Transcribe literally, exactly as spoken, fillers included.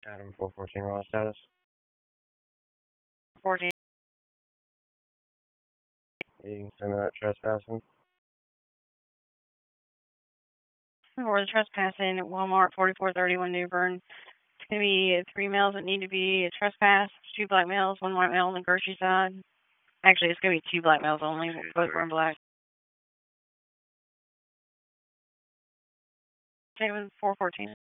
Adam four fourteen raw status. fourteen. You can send that trespassing. For the trespassing at Walmart, forty-four thirty-one New Bern. It's going to be three males that need to be trespassed, two black males, one white male on the grocery side. Actually, it's going to be two black males only, both wearing black. Same with four fourteen.